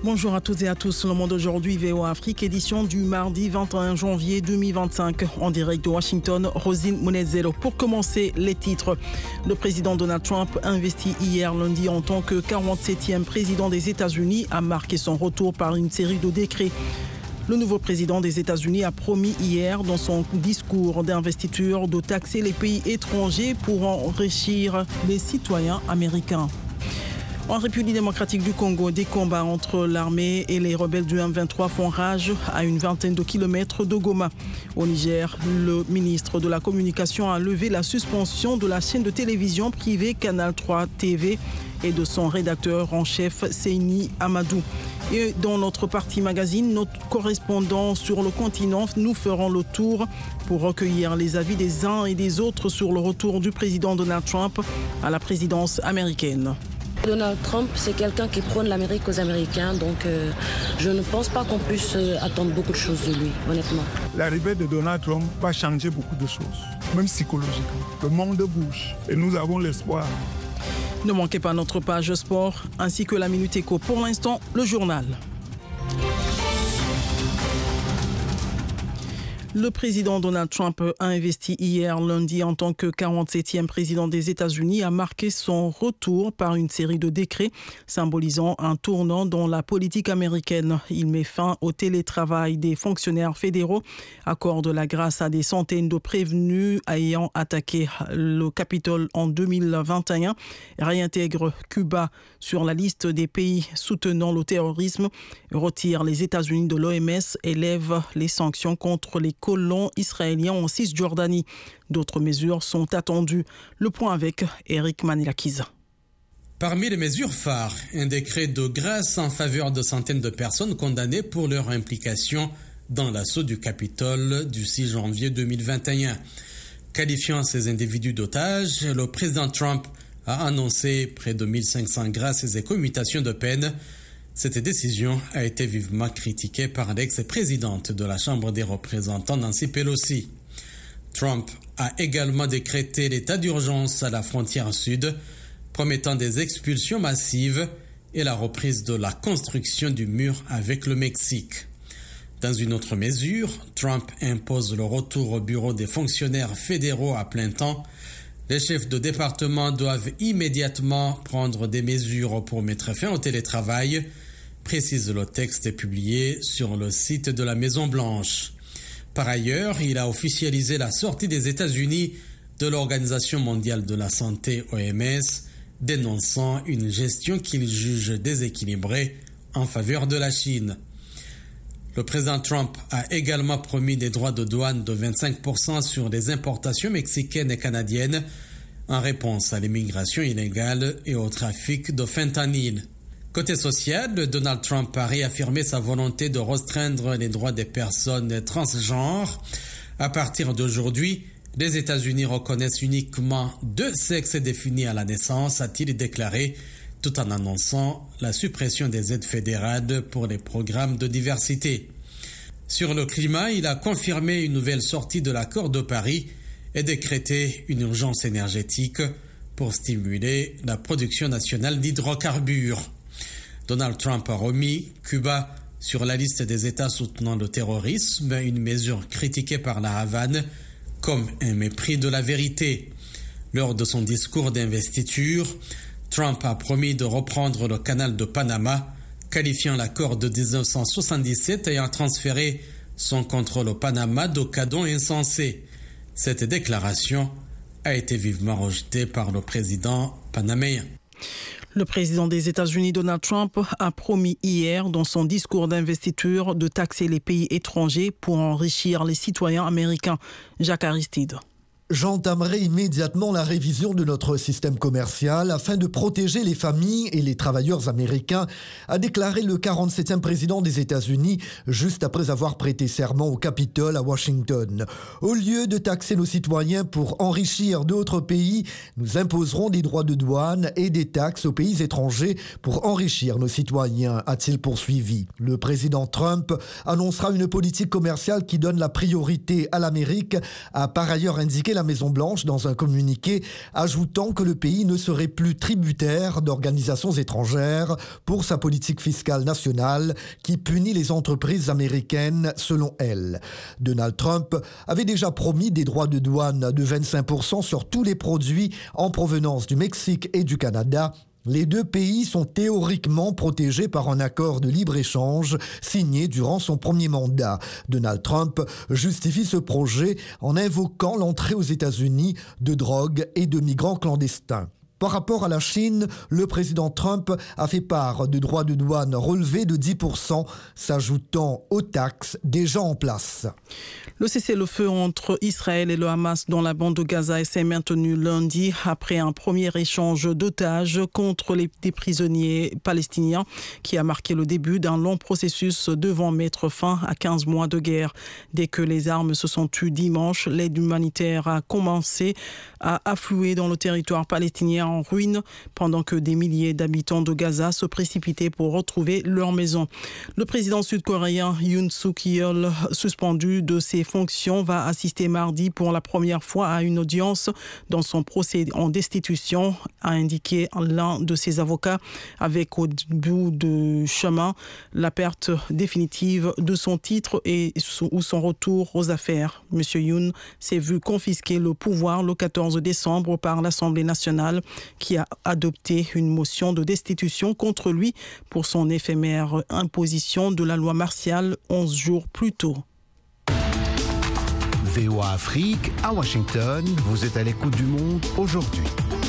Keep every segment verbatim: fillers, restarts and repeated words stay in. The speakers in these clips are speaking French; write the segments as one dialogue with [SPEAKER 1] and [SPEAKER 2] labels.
[SPEAKER 1] Bonjour à toutes et à tous. Le Monde aujourd'hui, V O A Afrique, édition du mardi vingt et un janvier deux mille vingt-cinq. En direct de Washington, Rosine Munezero. Pour commencer, les titres. Le président Donald Trump, investi hier lundi en tant que quarante-septième président des États-Unis, a marqué son retour par une série de décrets. Le nouveau président des États-Unis a promis hier dans son discours d'investiture de taxer les pays étrangers pour enrichir les citoyens américains. En République démocratique du Congo, des combats entre l'armée et les rebelles du M vingt-trois font rage à une vingtaine de kilomètres de Goma. Au Niger, le ministre de la Communication a levé la suspension de la chaîne de télévision privée Canal trois T V et de son rédacteur en chef Seyni Amadou. Et dans notre partie magazine, notre correspondant sur le continent, nous ferons le tour pour recueillir les avis des uns et des autres sur le retour du président Donald Trump à la présidence américaine.
[SPEAKER 2] Donald Trump, c'est quelqu'un qui prône l'Amérique aux Américains, donc euh, je ne pense pas qu'on puisse euh, attendre beaucoup de choses de lui, honnêtement.
[SPEAKER 3] L'arrivée de Donald Trump va changer beaucoup de choses, même psychologiquement. Le monde bouge et nous avons l'espoir.
[SPEAKER 1] Ne manquez pas notre page sport ainsi que la Minute Éco. Pour l'instant, le journal. Le président Donald Trump a investi hier lundi en tant que quarante-septième président des États-Unis, a marqué son retour par une série de décrets symbolisant un tournant dans la politique américaine. Il met fin au télétravail des fonctionnaires fédéraux, accorde la grâce à des centaines de prévenus ayant attaqué le Capitole en deux mille vingt et un, réintègre Cuba sur la liste des pays soutenant le terrorisme, retire les États-Unis de l'O M S et lève les sanctions contre les colons israéliens en Cisjordanie. D'autres mesures sont attendues. Le point avec Eric Manilakiz.
[SPEAKER 4] Parmi les mesures phares, un décret de grâce en faveur de centaines de personnes condamnées pour leur implication dans l'assaut du Capitole du six janvier deux mille vingt et un. Qualifiant ces individus d'otages, le président Trump a annoncé près de mille cinq cents grâces et commutations de peine. Cette décision a été vivement critiquée par l'ex-présidente de la Chambre des représentants, Nancy Pelosi. Trump a également décrété l'état d'urgence à la frontière sud, promettant des expulsions massives et la reprise de la construction du mur avec le Mexique. Dans une autre mesure, Trump impose le retour au bureau des fonctionnaires fédéraux à plein temps. Les chefs de département doivent immédiatement prendre des mesures pour mettre fin au télétravail, précise le texte publié sur le site de la Maison-Blanche. Par ailleurs, il a officialisé la sortie des États-Unis de l'Organisation mondiale de la santé O M S, dénonçant une gestion qu'il juge déséquilibrée en faveur de la Chine. Le président Trump a également promis des droits de douane de vingt-cinq pour cent sur les importations mexicaines et canadiennes en réponse à l'immigration illégale et au trafic de fentanyl. Côté social, Donald Trump a réaffirmé sa volonté de restreindre les droits des personnes transgenres. À partir d'aujourd'hui, les États-Unis reconnaissent uniquement deux sexes définis à la naissance, a-t-il déclaré, tout en annonçant la suppression des aides fédérales pour les programmes de diversité. Sur le climat, il a confirmé une nouvelle sortie de l'accord de Paris et décrété une urgence énergétique pour stimuler la production nationale d'hydrocarbures. Donald Trump a remis Cuba sur la liste des États soutenant le terrorisme, une mesure critiquée par la Havane comme un mépris de la vérité. Lors de son discours d'investiture, Trump a promis de reprendre le canal de Panama, qualifiant l'accord de dix-neuf cent soixante-dix-sept ayant transféré son contrôle au Panama de cadeau insensé. Cette déclaration a été vivement rejetée par le président panaméen.
[SPEAKER 1] Le président des États-Unis, Donald Trump, a promis hier dans son discours d'investiture de taxer les pays étrangers pour enrichir les citoyens américains. Jacques Aristide.
[SPEAKER 5] J'entamerai immédiatement la révision de notre système commercial afin de protéger les familles et les travailleurs américains, a déclaré le quarante-septième président des États-Unis juste après avoir prêté serment au Capitole à Washington. Au lieu de taxer nos citoyens pour enrichir d'autres pays, nous imposerons des droits de douane et des taxes aux pays étrangers pour enrichir nos citoyens, a-t-il poursuivi. Le président Trump annoncera une politique commerciale qui donne la priorité à l'Amérique, a par ailleurs indiqué la Maison-Blanche dans un communiqué, ajoutant que le pays ne serait plus tributaire d'organisations étrangères pour sa politique fiscale nationale qui punit les entreprises américaines selon elle. Donald Trump avait déjà promis des droits de douane de vingt-cinq pour cent sur tous les produits en provenance du Mexique et du Canada. Les deux pays sont théoriquement protégés par un accord de libre-échange signé durant son premier mandat. Donald Trump justifie ce projet en invoquant l'entrée aux États-Unis de drogue et de migrants clandestins. Par rapport à la Chine, le président Trump a fait part de droits de douane relevés de dix pour cent, s'ajoutant aux taxes déjà en place.
[SPEAKER 1] Le cessez-le-feu entre Israël et le Hamas dans la bande de Gaza s'est maintenu lundi après un premier échange d'otages contre les des prisonniers palestiniens qui a marqué le début d'un long processus devant mettre fin à quinze mois de guerre. Dès que les armes se sont tues dimanche, l'aide humanitaire a commencé à affluer dans le territoire palestinien en ruine pendant que des milliers d'habitants de Gaza se précipitaient pour retrouver leur maison. Le président sud-coréen Yoon Suk-yeol, suspendu de ses fonctions, va assister mardi pour la première fois à une audience dans son procès en destitution, a indiqué l'un de ses avocats, avec au bout du chemin la perte définitive de son titre et ou son retour aux affaires. Monsieur Yoon s'est vu confisquer le pouvoir le quatorze décembre par l'Assemblée nationale qui a adopté une motion de destitution contre lui pour son éphémère imposition de la loi martiale onze jours plus tôt.
[SPEAKER 6] V O A Afrique, à Washington, vous êtes à l'écoute du monde aujourd'hui.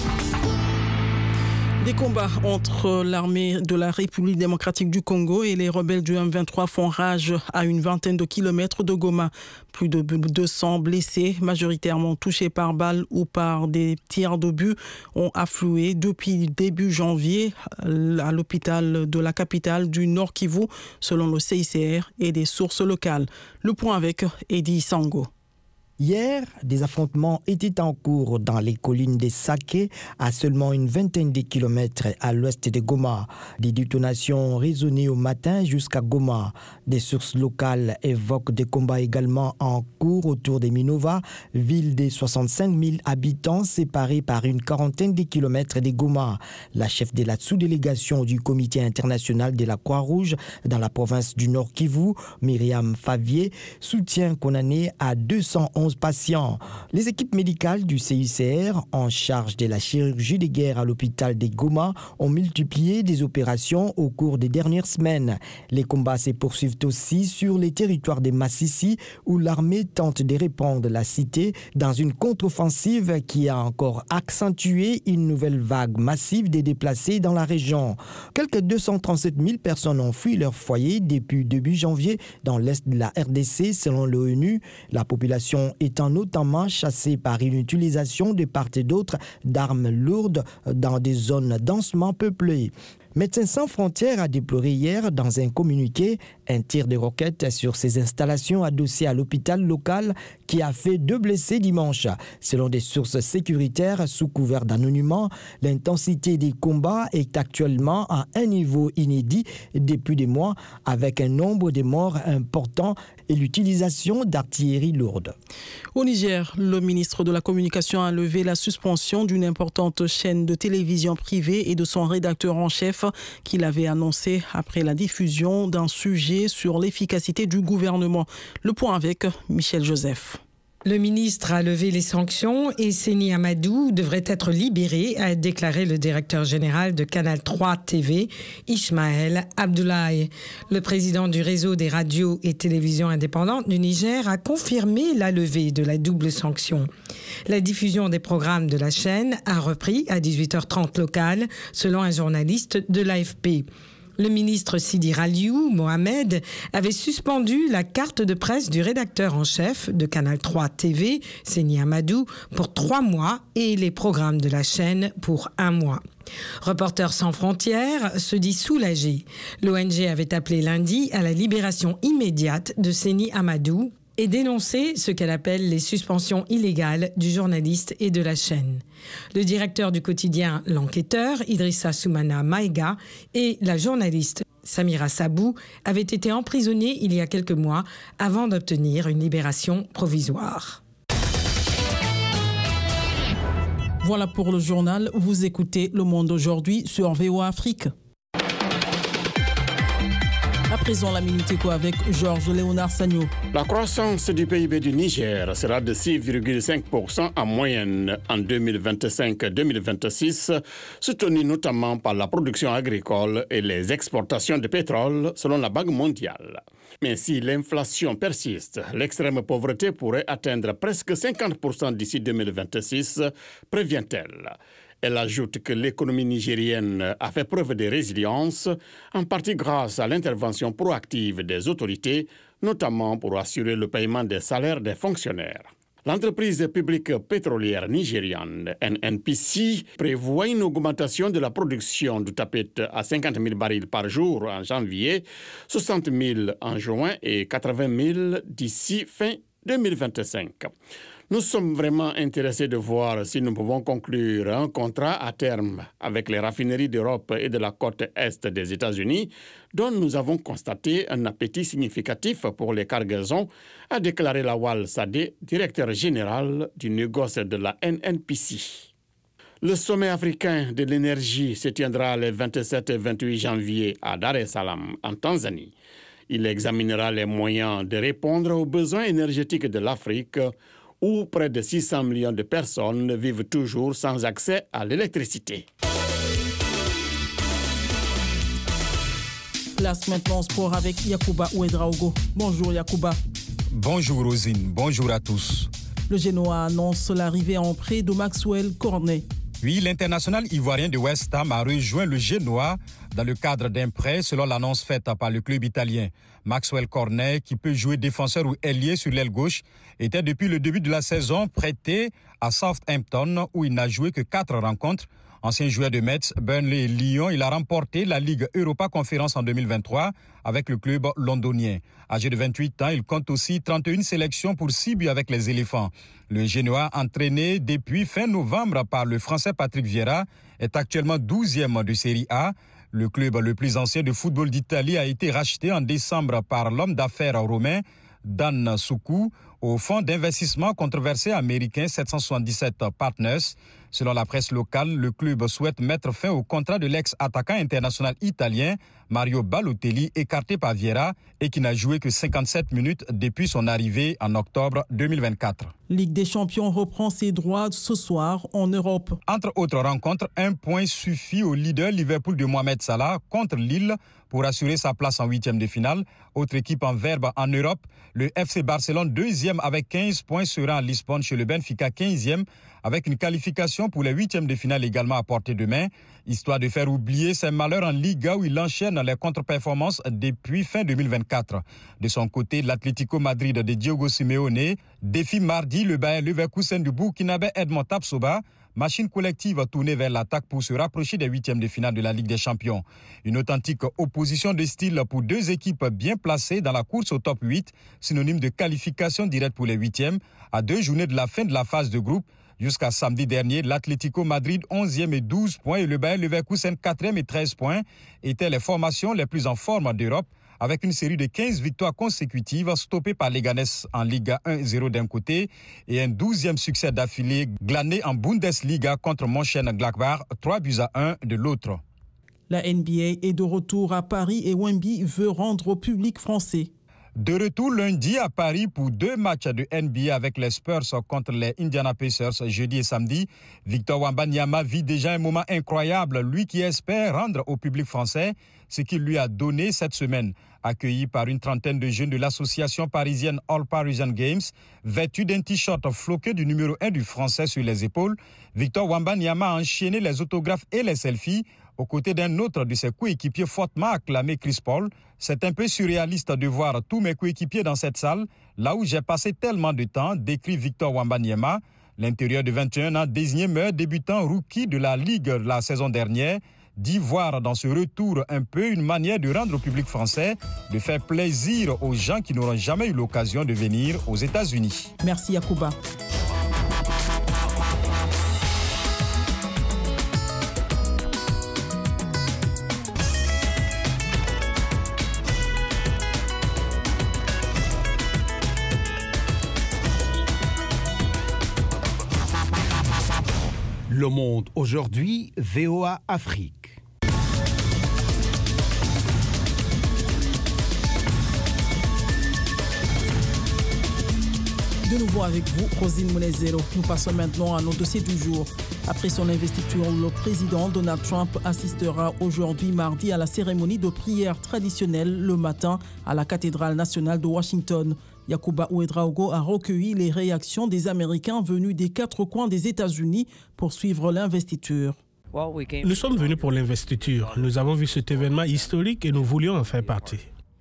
[SPEAKER 1] Des combats entre l'armée de la République démocratique du Congo et les rebelles du M vingt-trois font rage à une vingtaine de kilomètres de Goma. Plus de deux cents blessés, majoritairement touchés par balles ou par des tirs d'obus, ont afflué depuis début janvier à l'hôpital de la capitale du Nord Kivu, selon le C I C R et des sources locales. Le point avec Eddie Sango.
[SPEAKER 7] Hier, des affrontements étaient en cours dans les collines des Saké, à seulement une vingtaine de kilomètres à l'ouest de Goma. Des détonations ont résonné au matin jusqu'à Goma. Des sources locales évoquent des combats également en cours autour de Minova, ville de soixante-cinq mille habitants séparée par une quarantaine de kilomètres de Goma. La chef de la sous-délégation du Comité international de la Croix-Rouge dans la province du Nord Kivu, Myriam Favier, soutient qu'on en est à deux cent onze patients. Les équipes médicales du C I C R en charge de la chirurgie de guerre à l'hôpital de Goma ont multiplié des opérations au cours des dernières semaines. Les combats se poursuivent aussi sur les territoires de Massissi où l'armée tente de répandre la cité dans une contre-offensive qui a encore accentué une nouvelle vague massive des déplacés dans la région. Quelques deux cent trente-sept mille personnes ont fui leur foyer depuis début janvier dans l'est de la R D C selon l'ONU. La population étant notamment chassée par une utilisation de part et d'autre d'armes lourdes dans des zones densément peuplées. Médecins sans frontières a déploré hier dans un communiqué un tir de roquette sur ces installations adossées à l'hôpital local qui a fait deux blessés dimanche. Selon des sources sécuritaires sous couvert d'anonymat, l'intensité des combats est actuellement à un niveau inédit depuis des mois avec un nombre de morts important et l'utilisation d'artillerie lourde.
[SPEAKER 1] Au Niger, le ministre de la Communication a levé la suspension d'une importante chaîne de télévision privée et de son rédacteur en chef qu'il avait annoncé après la diffusion d'un sujet sur l'efficacité du gouvernement. Le point avec Michel Joseph.
[SPEAKER 8] Le ministre a levé les sanctions et Seni Amadou devrait être libéré, a déclaré le directeur général de Canal trois T V, Ismaël Abdoulaye. Le président du réseau des radios et télévisions indépendantes du Niger a confirmé la levée de la double sanction. La diffusion des programmes de la chaîne a repris à dix-huit heures trente locale, selon un journaliste de l'A F P. Le ministre Sidi Raliou Mohamed avait suspendu la carte de presse du rédacteur en chef de Canal trois T V, Seni Amadou, pour trois mois et les programmes de la chaîne pour un mois. Reporters sans frontières se dit soulagé. L'O N G avait appelé lundi à la libération immédiate de Seni Amadou et dénoncé ce qu'elle appelle les suspensions illégales du journaliste et de la chaîne. Le directeur du quotidien L'Enquêteur, Idrissa Soumana Maïga, et la journaliste Samira Sabou avaient été emprisonnés il y a quelques mois avant d'obtenir une libération provisoire.
[SPEAKER 1] Voilà pour le journal. Vous écoutez Le Monde aujourd'hui sur V O A Afrique. À présent, la Minute Éco avec Georges Léonard Sagno.
[SPEAKER 9] La croissance du P I B du Niger sera de six virgule cinq pour cent en moyenne en deux mille vingt-cinq deux mille vingt-six, soutenue notamment par la production agricole et les exportations de pétrole, selon la Banque mondiale. Mais si l'inflation persiste, l'extrême pauvreté pourrait atteindre presque cinquante pour cent d'ici deux mille vingt-six, prévient-elle. Elle ajoute que l'économie nigérienne a fait preuve de résilience, en partie grâce à l'intervention proactive des autorités, notamment pour assurer le paiement des salaires des fonctionnaires. L'entreprise publique pétrolière nigériane N N P C prévoit une augmentation de la production du tapette à cinquante mille barils par jour en janvier, soixante mille en juin et quatre-vingt mille d'ici fin deux mille vingt-cinq. Nous sommes vraiment intéressés de voir si nous pouvons conclure un contrat à terme avec les raffineries d'Europe et de la côte est des États-Unis, dont nous avons constaté un appétit significatif pour les cargaisons, a déclaré Lawal Sadé, directeur général du négoce de la N N P C. Le sommet africain de l'énergie se tiendra les vingt-sept et vingt-huit janvier à Dar es Salaam, en Tanzanie. Il examinera les moyens de répondre aux besoins énergétiques de l'Afrique, où près de six cents millions de personnes vivent toujours sans accès à l'électricité.
[SPEAKER 1] Place maintenant sport avec Yacouba Ouedraogo. Bonjour Yacouba.
[SPEAKER 10] Bonjour Rosine, bonjour à tous.
[SPEAKER 1] Le Genoa annonce l'arrivée en prêt de Maxwell Cornet.
[SPEAKER 10] Oui, l'international ivoirien de West Ham a rejoint le Genoa dans le cadre d'un prêt selon l'annonce faite par le club italien. Maxwell Cornet, qui peut jouer défenseur ou ailier sur l'aile gauche, était depuis le début de la saison prêté à Southampton où il n'a joué que quatre rencontres. Ancien joueur de Metz, Burnley et Lyon, il a remporté la Ligue Europa Conference en deux mille vingt-trois avec le club londonien. Âgé de vingt-huit ans, il compte aussi trente et une sélections pour six buts avec les éléphants. Le Genoa, entraîné depuis fin novembre par le Français Patrick Vieira, est actuellement douzième de Série A. Le club le plus ancien de football d'Italie a été racheté en décembre par l'homme d'affaires romain Dan Soukou au fonds d'investissement controversé américain sept cent soixante-dix-sept Partners. Selon la presse locale, le club souhaite mettre fin au contrat de l'ex-attaquant international italien Mario Balotelli, écarté par Vieira et qui n'a joué que cinquante-sept minutes depuis son arrivée en octobre deux mille vingt-quatre.
[SPEAKER 1] Ligue des champions reprend ses droits ce soir en Europe.
[SPEAKER 10] Entre autres rencontres, un point suffit au leader Liverpool de Mohamed Salah contre Lille pour assurer sa place en huitième de finale. Autre équipe en verbe en Europe, le F C Barcelone, deuxième avec quinze points, sera en Lisbonne chez le Benfica, quinzième, avec une qualification pour les huitièmes de finale également à portée de main, histoire de faire oublier ses malheurs en Liga où il enchaîne les contre-performances depuis fin deux mille vingt-quatre. De son côté, l'Atlético Madrid de Diego Simeone défie mardi le Bayer Leverkusen du Burkinabé Edmond Tapsoba, machine collective tournée vers l'attaque pour se rapprocher des huitièmes de finale de la Ligue des Champions. Une authentique opposition de style pour deux équipes bien placées dans la course au top huit, synonyme de qualification directe pour les huitièmes, à deux journées de la fin de la phase de groupe. Jusqu'à samedi dernier, l'Atlético Madrid onzième et douze points et le Bayer Leverkusen quatrième et treize points étaient les formations les plus en forme d'Europe, avec une série de quinze victoires consécutives stoppées par Leganés en Liga un zéro d'un côté et un douzième succès d'affilée glané en Bundesliga contre Mönchengladbach trois buts à un de l'autre.
[SPEAKER 1] La N B A est de retour à Paris et Wemby veut rendre au public français.
[SPEAKER 10] De retour lundi à Paris pour deux matchs de N B A avec les Spurs contre les Indiana Pacers jeudi et samedi. Victor Wembanyama vit déjà un moment incroyable, lui qui espère rendre au public français ce qu'il lui a donné cette semaine. Accueilli par une trentaine de jeunes de l'association parisienne All Parisian Games, vêtu d'un t-shirt floqué du numéro un du français sur les épaules, Victor Wembanyama a enchaîné les autographes et les selfies aux côtés d'un autre de ses coéquipiers fortement acclamé, Chris Paul. C'est un peu surréaliste de voir tous mes coéquipiers dans cette salle, là où j'ai passé tellement de temps, décrit Victor Wembanyama. L'intérieur de vingt et un ans, désigné meilleur débutant rookie de la Ligue la saison dernière, dit voir dans ce retour un peu une manière de rendre au public français, de faire plaisir aux gens qui n'auront jamais eu l'occasion de venir aux États-Unis.
[SPEAKER 1] Merci Yacouba.
[SPEAKER 6] Le Monde aujourd'hui, V O A Afrique.
[SPEAKER 1] De nouveau avec vous, Rosine Munezero. Nous passons maintenant à nos dossiers du jour. Après son investiture, le président Donald Trump assistera aujourd'hui mardi à la cérémonie de prière traditionnelle le matin à la cathédrale nationale de Washington. Yacouba Ouedraogo a recueilli les réactions des Américains venus des quatre coins des États-Unis pour suivre l'investiture.
[SPEAKER 11] Nous sommes venus pour l'investiture. Nous avons vu cet événement historique et nous voulions en faire partie.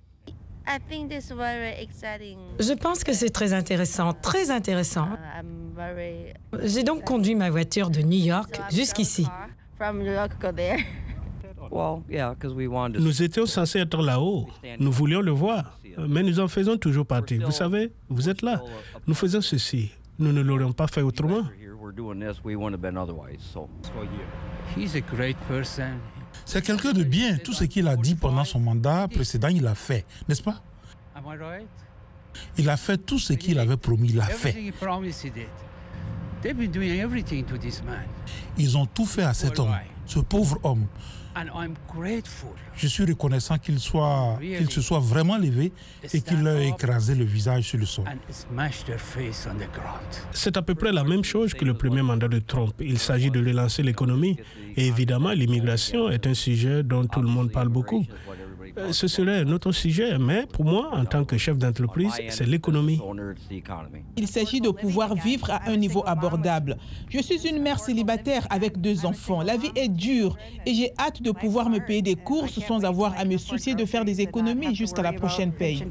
[SPEAKER 8] Je pense que c'est très intéressant, très intéressant. J'ai donc conduit ma voiture de New York jusqu'ici.
[SPEAKER 11] Nous étions censés être là-haut. Nous voulions le voir, mais nous en faisons toujours partie. Vous savez, vous êtes là. Nous faisons ceci. Nous ne l'aurions pas fait autrement.
[SPEAKER 12] C'est quelqu'un de bien. Tout ce qu'il a dit pendant son mandat précédent, il l'a fait, n'est-ce pas? Il a fait tout ce qu'il avait promis, il l'a fait. Ils ont tout fait à cet homme, ce pauvre homme. Je suis reconnaissant qu'il soit, qu'il se soit vraiment levé et qu'il leur ait écrasé le visage sur le sol.
[SPEAKER 11] C'est à peu près la même chose que le premier mandat de Trump. Il s'agit de relancer l'économie. Et évidemment, l'immigration est un sujet dont tout le monde parle beaucoup. Ce serait un autre sujet, mais pour moi, en tant que chef d'entreprise, c'est l'économie.
[SPEAKER 13] Il s'agit de pouvoir vivre à un niveau abordable. Je suis une mère célibataire avec deux enfants. La vie est dure et j'ai hâte de pouvoir me payer des courses sans avoir à me soucier de faire des économies jusqu'à la prochaine paye.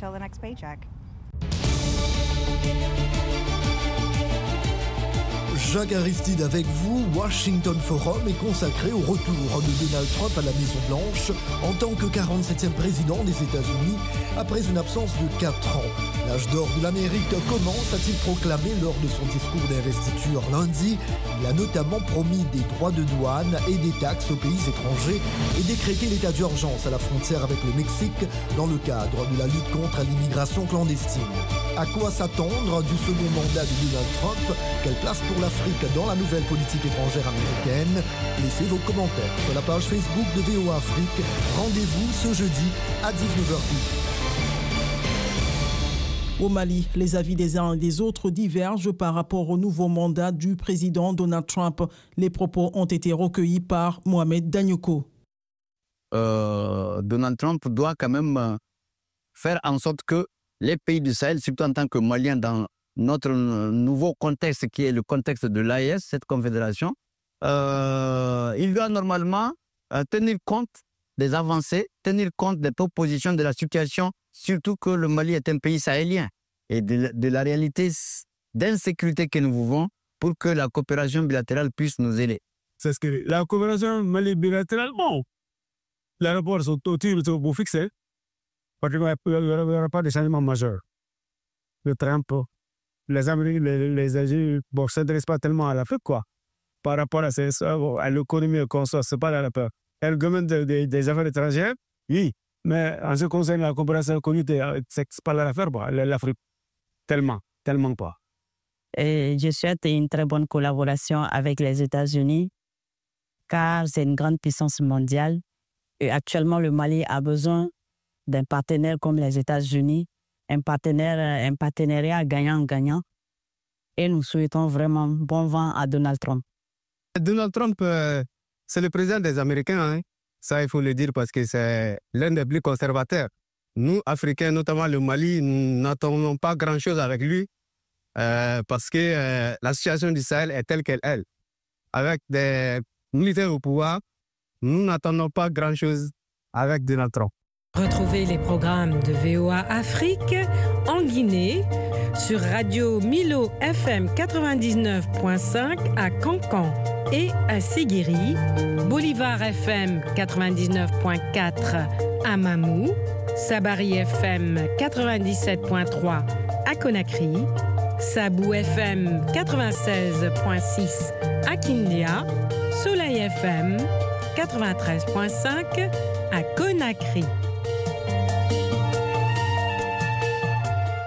[SPEAKER 5] Jacques Aristide avec vous. Washington Forum est consacré au retour de Donald Trump à la Maison-Blanche en tant que quarante-septième président des États-Unis après une absence de quatre ans. L'âge d'or de l'Amérique commence, a-t-il proclamé lors de son discours d'investiture lundi. Il a notamment promis des droits de douane et des taxes aux pays étrangers et décrété l'état d'urgence à la frontière avec le Mexique dans le cadre de la lutte contre l'immigration clandestine. À quoi s'attendre du second mandat de Donald Trump? Quelle place pour l'Afrique dans la nouvelle politique étrangère américaine? Laissez vos commentaires sur la page Facebook de V O A Afrique. Rendez-vous ce jeudi à dix-neuf heures trente.
[SPEAKER 1] Au Mali, les avis des uns et des autres divergent par rapport au nouveau mandat du président Donald Trump. Les propos ont été recueillis par Mohamed Danyoko.
[SPEAKER 14] Euh, Donald Trump doit quand même faire en sorte que les pays du Sahel, surtout en tant que Maliens dans notre nouveau contexte qui est le contexte de l'A E S, cette confédération, euh, il doit normalement euh, tenir compte des avancées, tenir compte des propositions de la situation, surtout que le Mali est un pays sahélien et de, de la réalité d'insécurité que nous vivons pour que la coopération bilatérale puisse nous aider.
[SPEAKER 15] C'est ce que la coopération Mali bilatérale, bon, les rapports sont autour pour fixer, parce qu'il n'y aura pas de changement majeur. Le Trump, les Américains, les, les États-Unis, bon, ne s'intéressent pas tellement à l'Afrique, quoi. Par rapport à, ces, à l'économie qu'on sort, ce n'est pas la peur. Et le gouvernement de, de, des affaires étrangères, oui, mais en ce qui concerne la coopération communautaire, ce n'est pas l'affaire, l'Afrique. Tellement, tellement pas.
[SPEAKER 16] Et je souhaite une très bonne collaboration avec les États-Unis, car c'est une grande puissance mondiale. Et actuellement, le Mali a besoin d'un partenaire comme les États-Unis, un, partenaire, un partenariat gagnant-gagnant. Et nous souhaitons vraiment bon vent à Donald Trump.
[SPEAKER 15] Donald Trump, euh, c'est le président des Américains. Hein. Ça, il faut le dire parce que c'est l'un des plus conservateurs. Nous, Africains, notamment le Mali, nous n'attendons pas grand-chose avec lui euh, parce que euh, la situation du Sahel est telle qu'elle est. Avec des militaires au pouvoir, nous n'attendons pas grand-chose avec Donald Trump.
[SPEAKER 8] Retrouvez les programmes de V O A Afrique en Guinée sur Radio Milo F M quatre-vingt-dix-neuf point cinq à Cancan et à Séguéri, Bolivar F M quatre-vingt-dix-neuf point quatre à Mamou, Sabari F M quatre-vingt-dix-sept point trois à Conakry, Sabou F M quatre-vingt-seize point six à Kindia, Soleil F M quatre-vingt-treize point cinq à Conakry.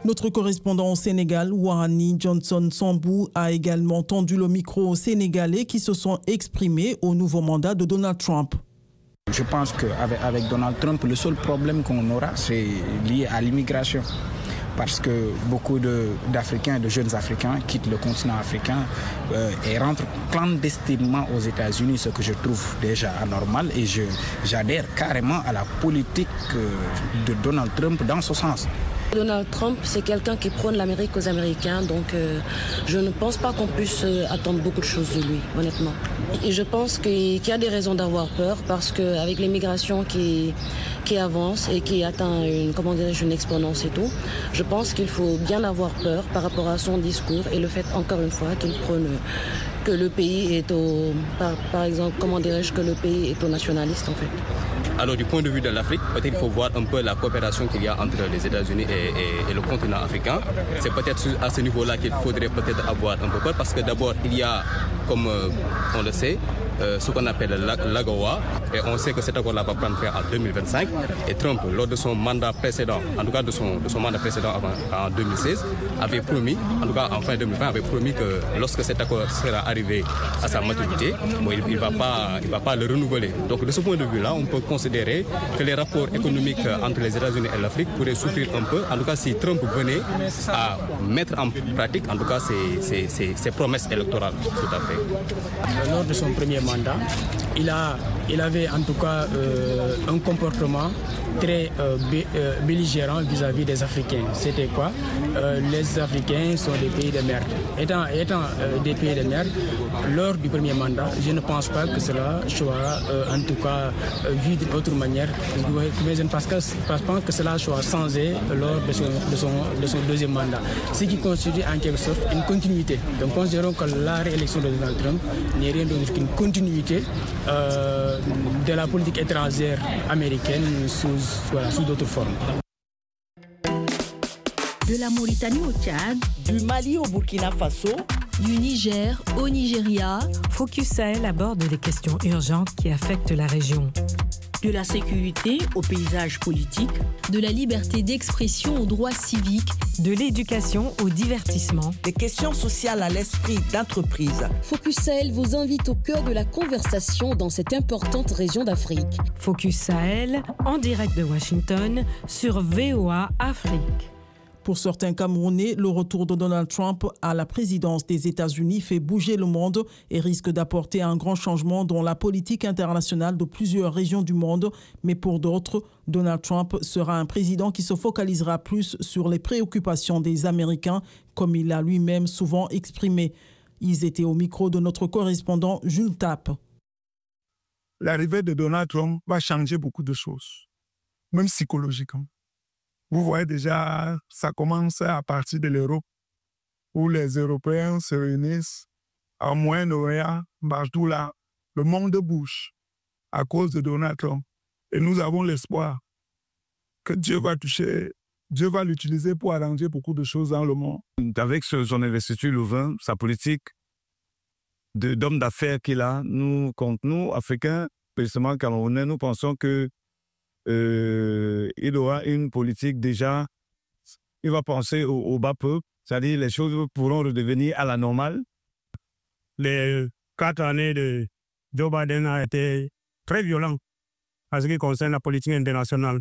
[SPEAKER 1] Notre correspondant au Sénégal, Warani Johnson Sambou, a également tendu le micro aux Sénégalais qui se sont exprimés au nouveau mandat de Donald Trump.
[SPEAKER 17] Je pense qu'avec avec Donald Trump, le seul problème qu'on aura, c'est lié à l'immigration. Parce que beaucoup d'Africains, de, de jeunes Africains quittent le continent africain euh, et rentrent clandestinement aux États-Unis, ce que je trouve déjà anormal. Et j'adhère carrément à la politique euh, de Donald Trump dans ce sens.
[SPEAKER 2] Donald Trump, c'est quelqu'un qui prône l'Amérique aux Américains, donc euh, je ne pense pas qu'on puisse euh, attendre beaucoup de choses de lui, honnêtement. Et je pense qu'il y a des raisons d'avoir peur, parce qu'avec l'immigration qui, qui avance et qui atteint une, comment dirais-je, une exponence et tout, je pense qu'il faut bien avoir peur par rapport à son discours et le fait, encore une fois, qu'il prône que le pays est au, par, par exemple, comment dirais-je, que le pays est au nationaliste en fait.
[SPEAKER 18] Alors du point de vue de l'Afrique, peut-être qu'il faut voir un peu la coopération qu'il y a entre les États-Unis et, et, et le continent africain. C'est peut-être à ce niveau-là qu'il faudrait peut-être avoir un peu peur, parce que d'abord il y a, comme euh, on le sait, euh, ce qu'on appelle l'AGOA, et on sait que cet accord-là va prendre fin en deux mille vingt-cinq. Et Trump, lors de son mandat précédent, en tout cas de son, de son mandat précédent avant, en deux mille seize, avait promis, en tout cas en fin deux mille vingt, avait promis que lorsque cet accord sera arrivé à sa maturité, bon, il ne va pas, il va pas le renouveler. Donc de ce point de vue-là, on peut considérer que les rapports économiques entre les États-Unis et l'Afrique pourraient souffrir un peu, en tout cas si Trump venait à mettre en pratique, en tout cas ses, ses, ses, ses promesses électorales. Tout à fait.
[SPEAKER 17] Lors de son premier mandat, il, a, il avait en tout cas euh, un comportement très euh, bé, euh, belligérant vis-à-vis des Africains. C'était quoi euh, Les Africains sont des pays de merde. Étant, étant euh, des pays de merde, lors du premier mandat, je ne pense pas que cela soit euh, en tout cas euh, vu d'une autre manière. Mais je ne pense, que, pense pas que cela soit changé lors de son, de, son, de son deuxième mandat. Ce qui constitue en quelque sorte une continuité. Donc considérons que la réélection de Donald Trump n'est rien d'autre qu'une continuité euh, de la politique étrangère américaine sous, voilà, sous d'autres formes.
[SPEAKER 19] De la Mauritanie au Tchad,
[SPEAKER 20] du Mali au Burkina Faso,
[SPEAKER 19] du Niger au Nigeria,
[SPEAKER 8] Focus Sahel aborde les questions urgentes qui affectent la région.
[SPEAKER 19] De la sécurité au paysage politique,
[SPEAKER 21] de la liberté d'expression aux droits civiques,
[SPEAKER 8] de l'éducation au divertissement,
[SPEAKER 20] des questions sociales à l'esprit d'entreprise.
[SPEAKER 21] Focus Sahel vous invite au cœur de la conversation dans cette importante région d'Afrique.
[SPEAKER 8] Focus Sahel, en direct de Washington, sur V O A Afrique.
[SPEAKER 1] Pour certains Camerounais, le retour de Donald Trump à la présidence des États-Unis fait bouger le monde et risque d'apporter un grand changement dans la politique internationale de plusieurs régions du monde. Mais pour d'autres, Donald Trump sera un président qui se focalisera plus sur les préoccupations des Américains, comme il l'a lui-même souvent exprimé. Ils étaient au micro de notre correspondant Jules Tapp.
[SPEAKER 3] L'arrivée de Donald Trump va changer beaucoup de choses, même psychologiquement. Vous voyez déjà, ça commence à partir de l'Europe, où les Européens se réunissent en Moyen-Orient, partout là. Le monde bouge à cause de Donald Trump. Et nous avons l'espoir que Dieu va toucher, Dieu va l'utiliser pour arranger beaucoup de choses dans le monde.
[SPEAKER 15] Avec son investiture Louvain, sa politique d'homme d'affaires qu'il a, nous, contre nous, Africains, précisément Camerounais, nous pensons que Euh, il aura une politique déjà, il va penser au, au bas peuple, c'est-à-dire les choses pourront redevenir à la normale.
[SPEAKER 22] Les quatre années de Joe Biden ont été très violentes en ce qui concerne la politique internationale.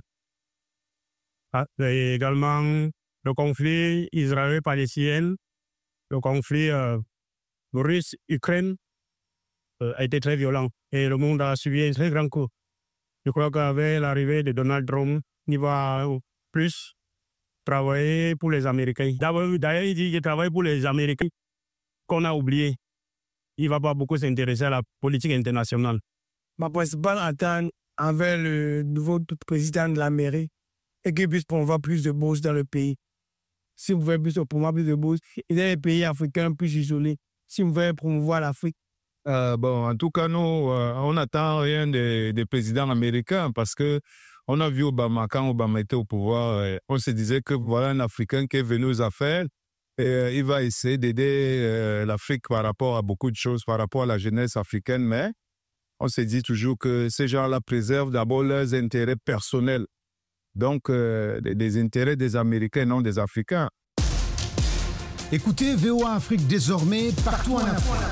[SPEAKER 22] Et également le conflit israélo-palestinien, le conflit euh, russe-Ukraine euh, a été très violent et le monde a suivi un très grand coup. Je crois qu'avec l'arrivée de Donald Trump, il va plus travailler pour les Américains. D'ailleurs, il dit qu'il travaille pour les Américains qu'on a oublié. Il ne va pas beaucoup s'intéresser à la politique internationale.
[SPEAKER 23] Ma principale attente envers le nouveau président de l'Amérique est qu'il puisse promouvoir plus de bourses dans le pays. Si vous voulez plus promouvoir plus de bourses, il y a des pays africains plus isolés. Si vous voulez promouvoir l'Afrique,
[SPEAKER 24] Euh, bon, en tout cas, nous, euh, on n'attend rien des, des présidents américains parce que on a vu Obama, quand Obama était au pouvoir, euh, on se disait que voilà un Africain qui est venu aux affaires et euh, il va essayer d'aider euh, l'Afrique par rapport à beaucoup de choses, par rapport à la jeunesse africaine, mais on se dit toujours que ces gens-là préservent d'abord leurs intérêts personnels. donc euh, des, des intérêts des Américains et non des Africains.
[SPEAKER 6] Écoutez V O A Afrique désormais partout en Afrique.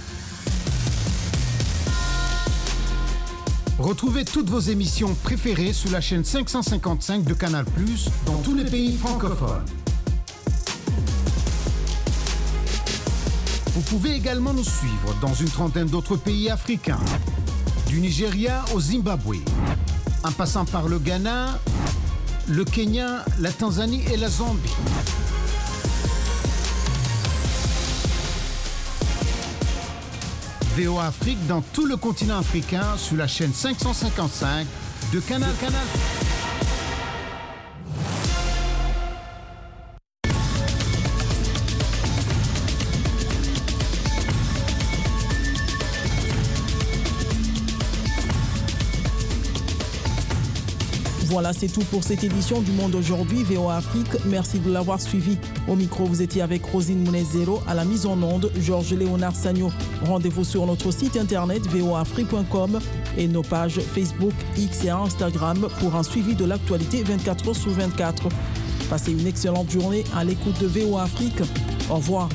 [SPEAKER 6] Retrouvez toutes vos émissions préférées sur la chaîne cinq cent cinquante-cinq de Canal plus, dans tous les pays francophones. Vous pouvez également nous suivre dans une trentaine d'autres pays africains, du Nigeria au Zimbabwe, en passant par le Ghana, le Kenya, la Tanzanie et la Zambie. V O A Afrique dans tout le continent africain sur la chaîne cinq cent cinquante-cinq de Canal Canal.
[SPEAKER 1] Voilà, c'est tout pour cette édition du Monde aujourd'hui, V O A Afrique. Merci de l'avoir suivi. Au micro, vous étiez avec Rosine Munezero, à la mise en onde, Georges Léonard Sagno. Rendez-vous sur notre site internet v o a afrique point com et nos pages Facebook, X et Instagram pour un suivi de l'actualité vingt-quatre heures sur vingt-quatre. Passez une excellente journée à l'écoute de V O A Afrique. Au revoir.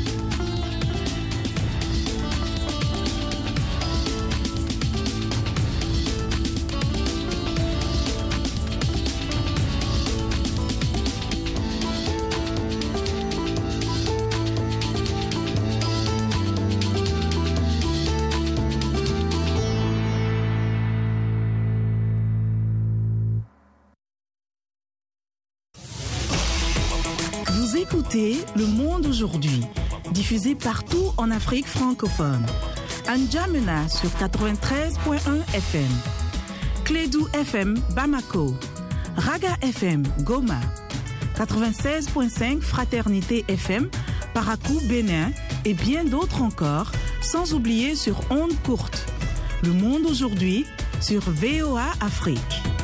[SPEAKER 4] Écoutez Le Monde aujourd'hui, diffusé partout en Afrique francophone. N'Djamena sur quatre-vingt-treize point un F M, Clédou F M Bamako, Raga F M Goma, quatre-vingt-seize point cinq Fraternité F M Parakou Bénin et bien d'autres encore, sans oublier sur ondes courtes. Le Monde aujourd'hui sur V O A Afrique.